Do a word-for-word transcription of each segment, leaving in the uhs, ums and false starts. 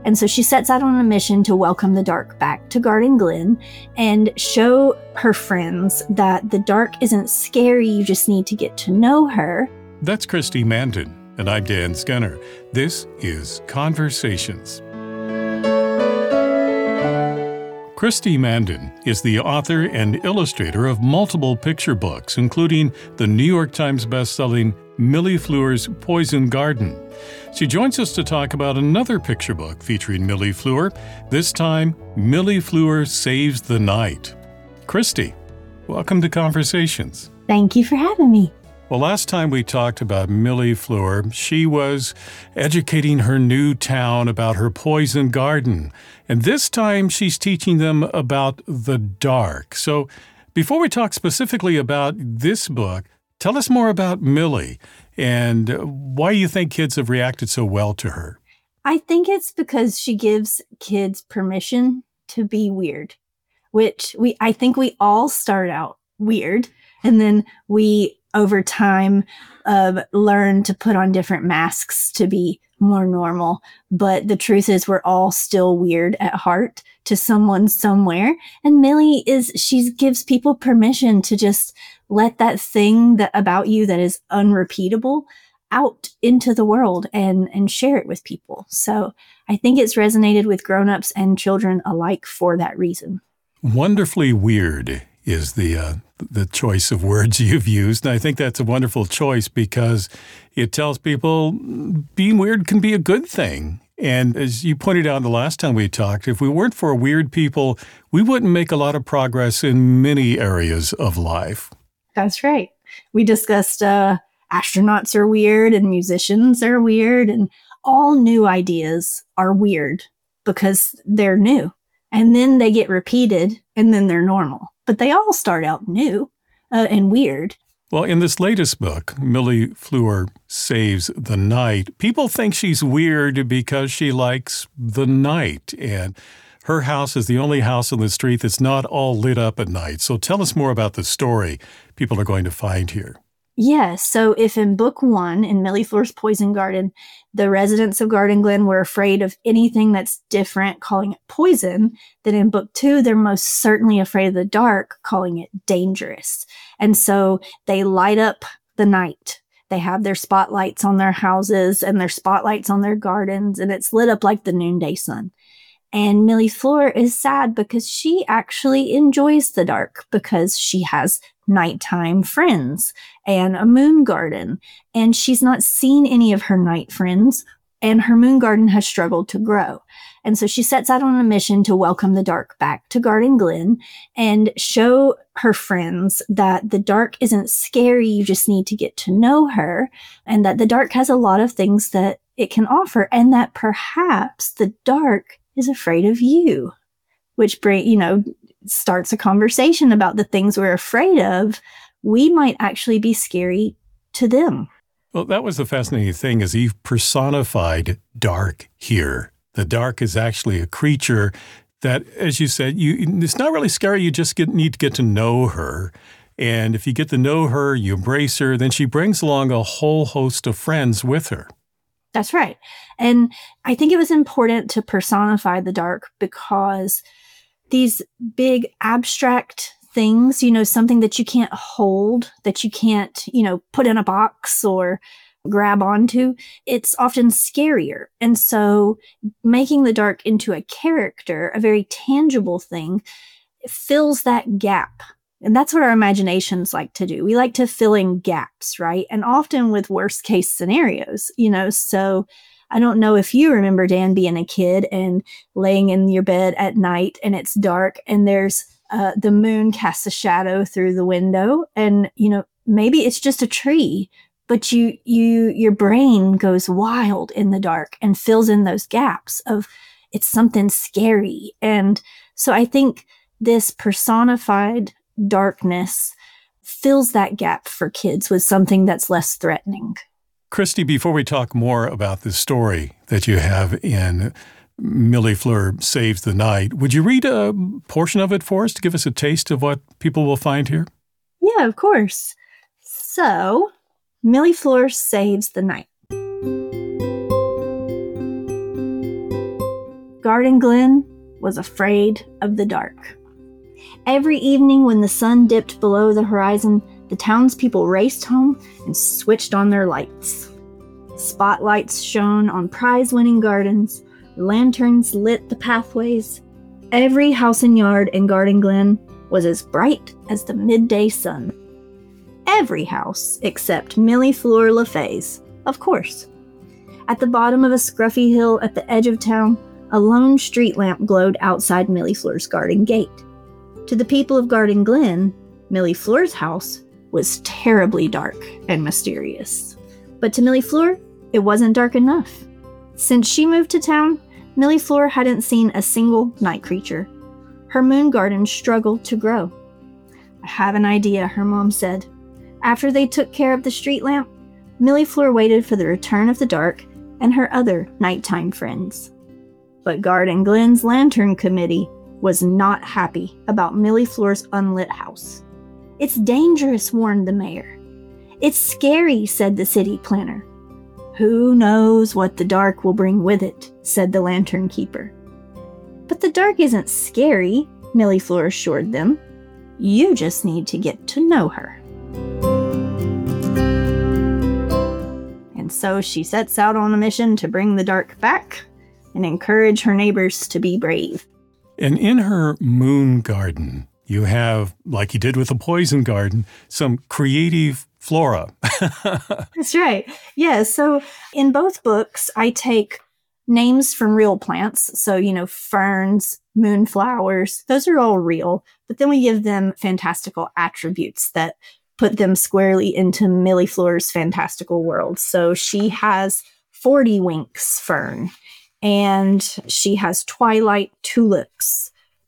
And so she sets out on a mission to welcome the dark back to Garden Glen and show her friends that the dark isn't scary, you just need to get to know her. That's Christy Mandan, and I'm Dan Skinner. This is Conversations. Christy Mandan is the author and illustrator of multiple picture books, including the New York Times bestselling Millie Fleur's Poison Garden. She joins us to talk about another picture book featuring Millie Fleur, this time Millie Fleur Saves the Night. Christy, welcome to Conversations. Thank you for having me. Well, last time we talked about Millie Fleur, she was educating her new town about her poison garden. And this time she's teaching them about the dark. So before we talk specifically about this book, tell us more about Millie and why you think kids have reacted so well to her. I think it's because she gives kids permission to be weird, which we I think we all start out weird, and then we over time uh, learn to put on different masks to be more normal. But the truth is we're all still weird at heart to someone somewhere. And Millie is, she gives people permission to just let that thing that about you that is unrepeatable out into the world and, and share it with people. So I think it's resonated with grownups and children alike for that reason. Wonderfully weird is the uh, the choice of words you've used. And I think that's a wonderful choice because it tells people being weird can be a good thing. And as you pointed out the last time we talked, if we weren't for weird people, we wouldn't make a lot of progress in many areas of life. That's right. We discussed uh, astronauts are weird and musicians are weird, and all new ideas are weird because they're new. And then they get repeated and then they're normal. But they all start out new uh, and weird. Well, in this latest book, Millie Fleur Saves the Night, people think she's weird because she likes the night. And her house is the only house on the street that's not all lit up at night. So tell us more about the story people are going to find here. Yes. So if in book one, in Millie Fleur's Poison Garden, the residents of Garden Glen were afraid of anything that's different, calling it poison, then in book two, they're most certainly afraid of the dark, calling it dangerous. And so they light up the night. They have their spotlights on their houses and their spotlights on their gardens, and it's lit up like the noonday sun. And Millie Fleur is sad because she actually enjoys the dark because she has nighttime friends and a moon garden. And she's not seen any of her night friends, and her moon garden has struggled to grow. And so she sets out on a mission to welcome the dark back to Garden Glen and show her friends that the dark isn't scary, you just need to get to know her, and that the dark has a lot of things that it can offer, and that perhaps the dark is afraid of you, which bring, you know, starts a conversation about the things we're afraid of. We might actually be scary to them. Well, that was the fascinating thing is you've personified dark here. The dark is actually a creature that, as you said, you it's not really scary. You just get, need to get to know her. And if you get to know her, you embrace her, then she brings along a whole host of friends with her. That's right. And I think it was important to personify the dark because these big abstract things, you know, something that you can't hold, that you can't, you know, put in a box or grab onto, it's often scarier. And so making the dark into a character, a very tangible thing, fills that gap. And that's what our imaginations like to do. We like to fill in gaps, right? And often with worst case scenarios, you know, so I don't know if you remember, Dan, being a kid and laying in your bed at night and it's dark and there's uh, the moon casts a shadow through the window, and, you know, maybe it's just a tree, but you, you, your brain goes wild in the dark and fills in those gaps of it's something scary. And so I think this personified darkness fills that gap for kids with something that's less threatening. Christy, before we talk more about the story that you have in Millie Fleur Saves the Night, would you read a portion of it for us to give us a taste of what people will find here? Yeah, of course. So, Millie Fleur Saves the Night. Garden Glen was afraid of the dark. Every evening when the sun dipped below the horizon, the townspeople raced home and switched on their lights. Spotlights shone on prize-winning gardens, lanterns lit the pathways. Every house and yard in Garden Glen was as bright as the midday sun. Every house except Millie Fleur LaFay's, of course. At the bottom of a scruffy hill at the edge of town, a lone street lamp glowed outside Millie Fleur's garden gate. To the people of Garden Glen, Millie Fleur's house was terribly dark and mysterious. But to Millie Fleur, it wasn't dark enough. Since she moved to town, Millie Fleur hadn't seen a single night creature. Her moon garden struggled to grow. "I have an idea," her mom said. After they took care of the street lamp, Millie Fleur waited for the return of the dark and her other nighttime friends. But Garden Glen's Lantern Committee was not happy about Millie Fleur's unlit house. "It's dangerous," warned the mayor. "It's scary," said the city planner. "Who knows what the dark will bring with it," said the lantern keeper. "But the dark isn't scary," Millie Fleur assured them. "You just need to get to know her." And so she sets out on a mission to bring the dark back and encourage her neighbors to be brave. And in her moon garden, you have, like you did with the poison garden, some creative flora. That's right. Yeah, so in both books, I take names from real plants. So, you know, ferns, moonflowers, those are all real. But then we give them fantastical attributes that put them squarely into Millie Fleur's fantastical world. So she has forty winks fern, and she has twilight tulips.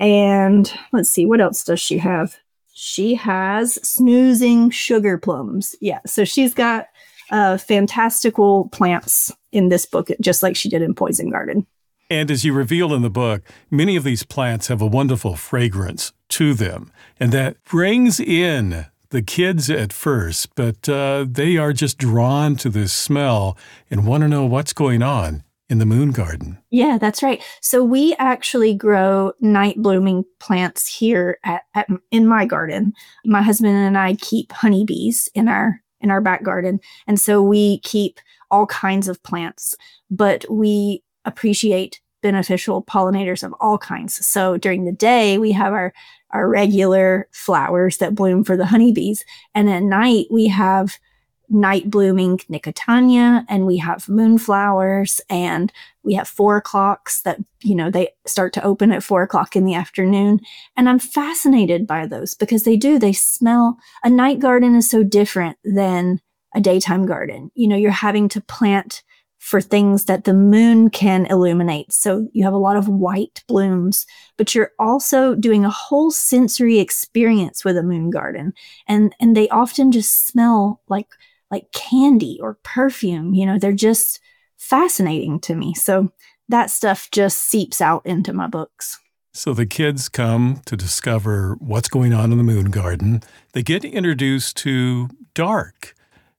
And let's see, what else does she have? She has snoozing sugar plums. Yeah, so she's got uh, fantastical plants in this book, just like she did in Poison Garden. And as you reveal in the book, many of these plants have a wonderful fragrance to them, and that brings in the kids at first, but uh, they are just drawn to this smell and want to know what's going on in the moon garden. Yeah, that's right. So we actually grow night blooming plants here at, at in my garden. My husband and I keep honeybees in our in our back garden, and so we keep all kinds of plants, but we appreciate beneficial pollinators of all kinds. So during the day, we have our our regular flowers that bloom for the honeybees, and at night we have night blooming Nicotiana, and we have moonflowers, and we have four o'clocks that, you know, they start to open at four o'clock in the afternoon. And I'm fascinated by those because they do, they smell. A night garden is so different than a daytime garden. You know, you're having to plant for things that the moon can illuminate. So you have a lot of white blooms, but you're also doing a whole sensory experience with a moon garden. And, and they often just smell like like candy or perfume. You know, they're just fascinating to me. So that stuff just seeps out into my books. So the kids come to discover what's going on in the moon garden. They get introduced to dark,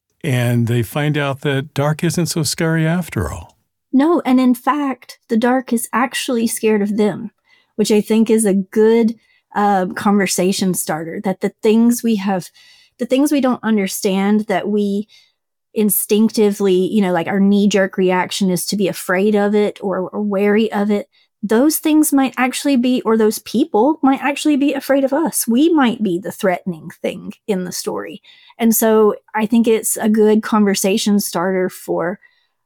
and they find out that dark isn't so scary after all. No, and in fact, the dark is actually scared of them, which I think is a good uh, conversation starter, that the things we have The things we don't understand, that we instinctively, you know, like our knee-jerk reaction is to be afraid of it or, or wary of it. Those things might actually be, or those people might actually be afraid of us. We might be the threatening thing in the story. And so I think it's a good conversation starter for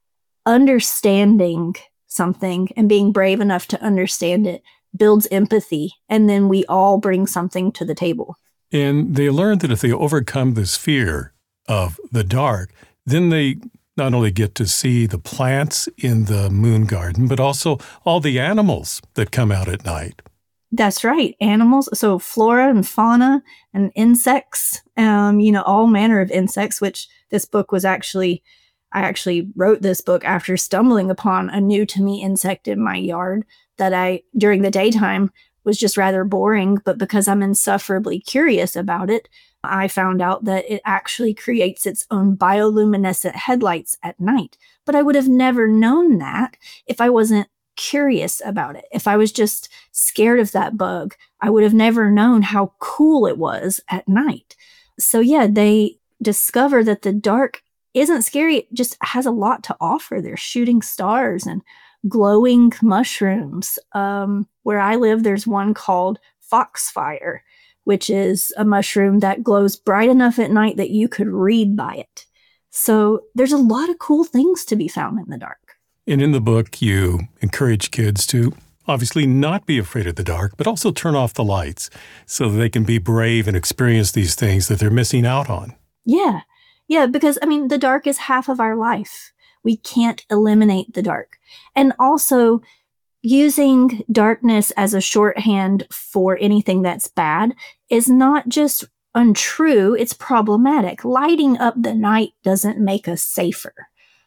understanding something, and being brave enough to understand it builds empathy. And then we all bring something to the table. And they learn that if they overcome this fear of the dark, then they not only get to see the plants in the moon garden, but also all the animals that come out at night. That's right. Animals. So flora and fauna and insects, um, you know, all manner of insects, which this book was actually, I actually wrote this book after stumbling upon a new to me insect in my yard that I, during the daytime, was just rather boring, but because I'm insufferably curious about it, I found out that it actually creates its own bioluminescent headlights at night. But I would have never known that if I wasn't curious about it. If I was just scared of that bug, I would have never known how cool it was at night. So yeah, they discover that the dark isn't scary. It just has a lot to offer. There's shooting stars and glowing mushrooms. Um, where I live, there's one called foxfire, which is a mushroom that glows bright enough at night that you could read by it. So there's a lot of cool things to be found in the dark. And in the book, you encourage kids to obviously not be afraid of the dark, but also turn off the lights so that they can be brave and experience these things that they're missing out on. Yeah. Yeah, because, I mean, the dark is half of our life. We can't eliminate the dark. And also, using darkness as a shorthand for anything that's bad is not just untrue, it's problematic. Lighting up the night doesn't make us safer.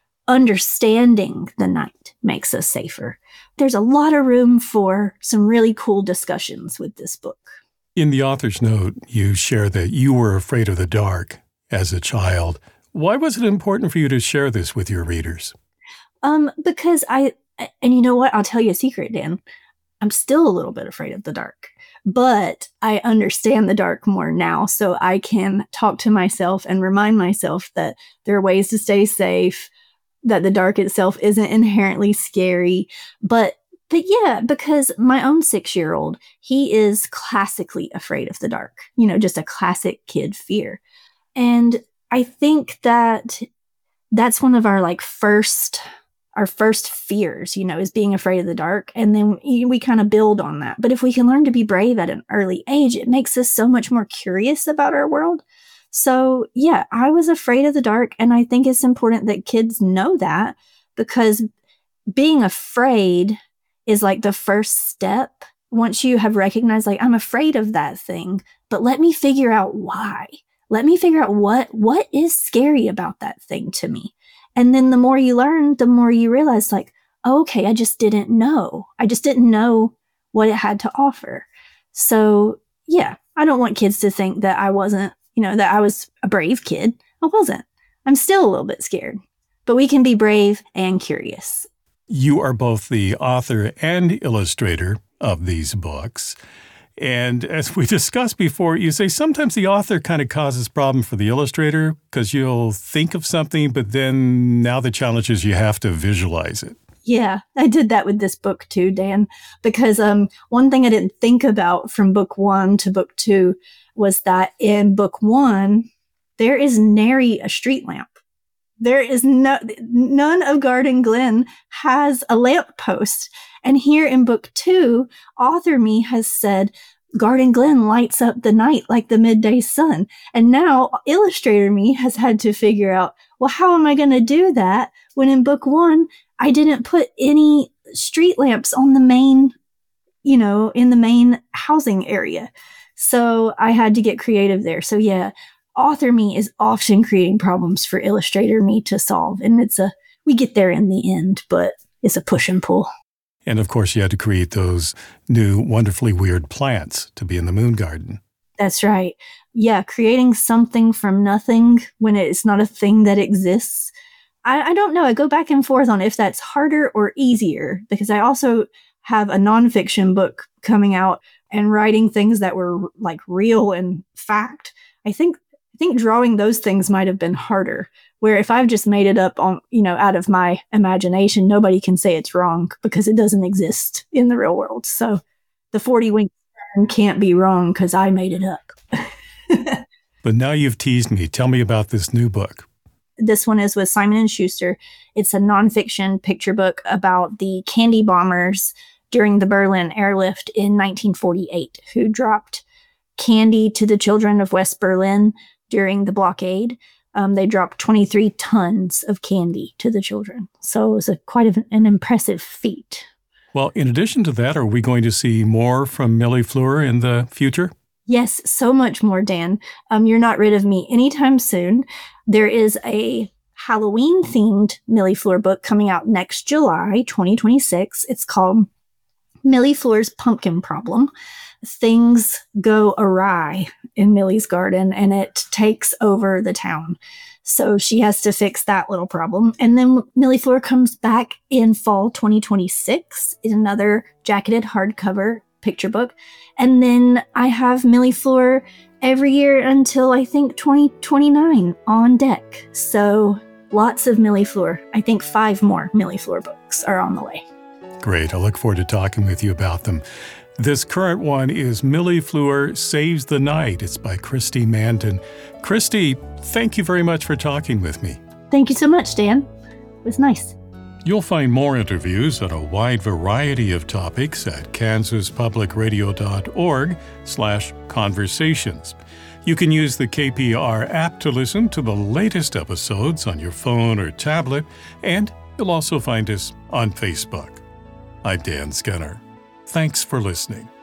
Understanding the night makes us safer. There's a lot of room for some really cool discussions with this book. In the author's note, you share that you were afraid of the dark as a child. Why was it important for you to share this with your readers? Um, because I, and you know what? I'll tell you a secret, Dan. I'm still a little bit afraid of the dark, but I understand the dark more now, so I can talk to myself and remind myself that there are ways to stay safe, that the dark itself isn't inherently scary. But but yeah, because my own six-year-old, he is classically afraid of the dark. You know, just a classic kid fear. And I think that that's one of our like first, our first fears, you know, is being afraid of the dark. And then we, we kind of build on that. But if we can learn to be brave at an early age, it makes us so much more curious about our world. So yeah, I was afraid of the dark, and I think it's important that kids know that, because being afraid is like the first step. Once you have recognized, like, I'm afraid of that thing, but let me figure out why. Let me figure out what what is scary about that thing to me. And then the more you learn, the more you realize, like, oh, okay, I just didn't know. I just didn't know what it had to offer. So yeah, I don't want kids to think that I wasn't, you know, that I was a brave kid. I wasn't. I'm still a little bit scared, but we can be brave and curious. You are both the author and illustrator of these books. And as we discussed before, you say sometimes the author kind of causes problem for the illustrator because you'll think of something, but then now the challenge is you have to visualize it. Yeah, I did that with this book too, Dan, because um, one thing I didn't think about from book one to book two was that in book one, there is nary a street lamp. There is no, none of Garden Glen has a lamp post. And here in book two, author me has said, Garden Glen lights up the night like the midday sun. And now illustrator me has had to figure out, well, how am I going to do that when in book one, I didn't put any street lamps on the main, you know, in the main housing area. So I had to get creative there. So yeah, author me is often creating problems for illustrator me to solve. And it's a, we get there in the end, but it's a push and pull. And of course, you had to create those new wonderfully weird plants to be in the moon garden. That's right. Yeah, creating something from nothing when it's not a thing that exists. I, I don't know. I go back and forth on if that's harder or easier, because I also have a nonfiction book coming out and writing things that were like real and fact. I think I think drawing those things might have been harder, where if I've just made it up on, you know, out of my imagination, nobody can say it's wrong because it doesn't exist in the real world. So the forty-winged Stern can't be wrong because I made it up. But now you've teased me. Tell me about this new book. This one is with Simon and Schuster. It's a nonfiction picture book about the candy bombers during the Berlin airlift in nineteen forty-eight, who dropped candy to the children of West Berlin during the blockade. Um, they dropped twenty-three tons of candy to the children. So it was a, quite a, an impressive feat. Well, in addition to that, are we going to see more from Millie Fleur in the future? Yes, so much more, Dan. Um, you're not rid of me anytime soon. There is a Halloween-themed Millie Fleur book coming out next July, twenty twenty-six. It's called Millie Fleur's Pumpkin Problem. Things go awry in Millie's garden, and it takes over the town. So she has to fix that little problem. And then Millie Fleur comes back in fall twenty twenty-six in another jacketed hardcover picture book. And then I have Millie Fleur every year until I think twenty twenty-nine on deck. So lots of Millie Fleur. I think five more Millie Fleur books are on the way. Great. I look forward to talking with you about them. This current one is Millie Fleur Saves the Night. It's by Christy Mandan. Christy, thank you very much for talking with me. Thank you so much, Dan. It was nice. You'll find more interviews on a wide variety of topics at kansaspublicradio.org slash conversations. You can use the K P R app to listen to the latest episodes on your phone or tablet, and you'll also find us on Facebook. I'm Dan Skinner. Thanks for listening.